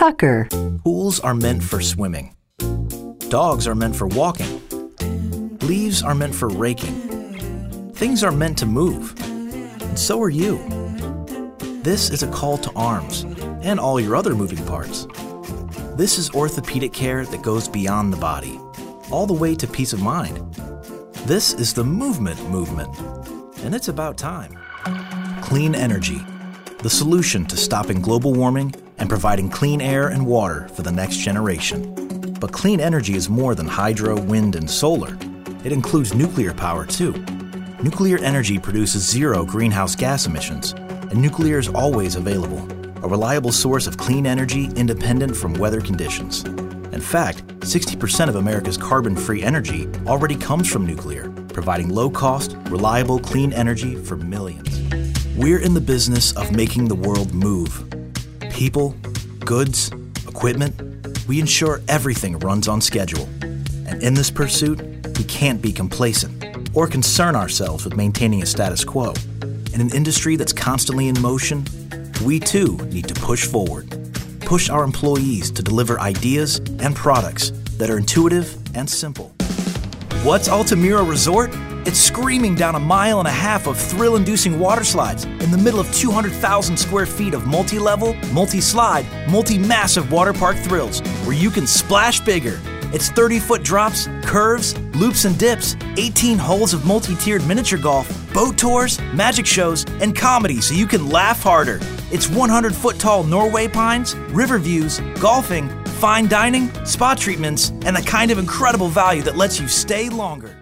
Tucker. Pools are meant for swimming. Dogs are meant for walking. Leaves are meant for raking. Things are meant to move. And so are you. This is a call to arms and all your other moving parts. This is orthopedic care that goes beyond the body, all the way to peace of mind. This is the movement, and it's about time. Clean energy, the solution to stopping global warming and providing clean air and water for the next generation. But clean energy is more than hydro, wind, and solar. It includes nuclear power too. Nuclear energy produces 0 greenhouse gas emissions, and nuclear is always available, a reliable source of clean energy independent from weather conditions. In fact, 60% of America's carbon-free energy already comes from nuclear, providing low-cost, reliable, clean energy for millions. We're in the business of making the world move. People, goods, equipment, we ensure everything runs on schedule. And in this pursuit, we can't be complacent or concern ourselves with maintaining a status quo. In an industry that's constantly in motion, we too need to push forward. Push our employees to deliver ideas and products that are intuitive and simple. What's Altamira Resort? It's screaming down 1.5 miles of thrill-inducing water slides in the middle of 200,000 square feet of multi-level, multi-slide, multi-massive water park thrills where you can splash bigger. It's 30-foot drops, curves, loops and dips, 18 holes of multi-tiered miniature golf, boat tours, magic shows, and comedy so you can laugh harder. It's 100-foot-tall Norway pines, river views, golfing, fine dining, spa treatments, and the kind of incredible value that lets you stay longer.